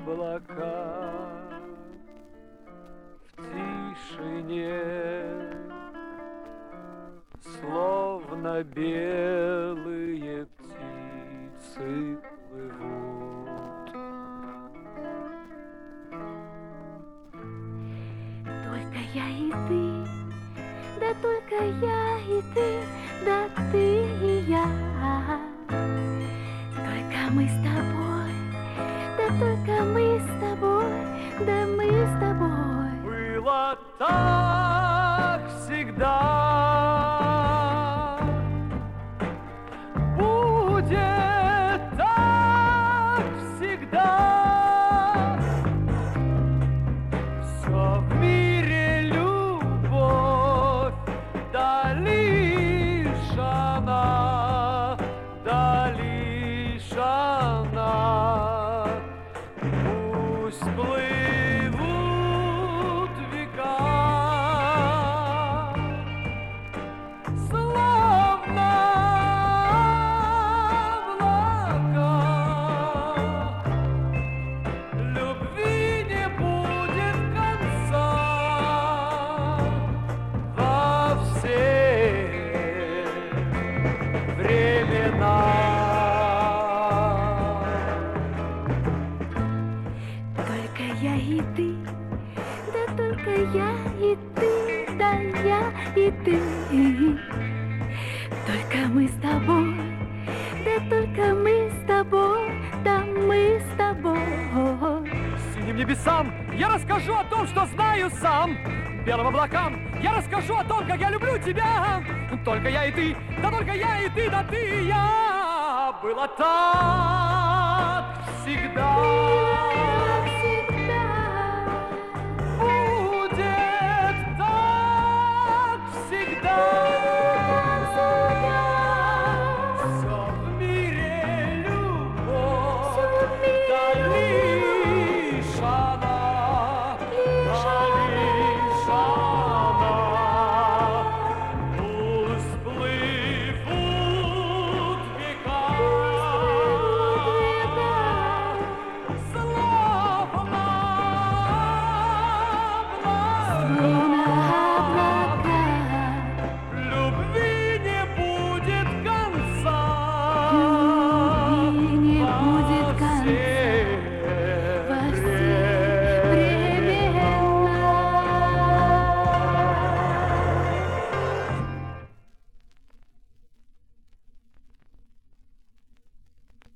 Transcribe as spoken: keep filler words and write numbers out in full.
облака в тишине, словно белые птицы плывут. Только я и ты, да только я и ты, да ты и я. Только мы с тобой, да только мы с тобой, да мы с тобой. Было так всегда, будет так всегда. Все в мире любовь, да лишь она, да лишь она. Пусть плывут века, словно облака. Любви не будет конца во все времена. Только я и ты, да только я и ты, да я и ты. Только мы с тобой, да только мы с тобой, да мы с тобой. Синим небесам я расскажу о том, что знаю сам. Белым облакам я расскажу о том, как я люблю тебя. Только я и ты, да только я и ты, да ты и я. Было так всегда.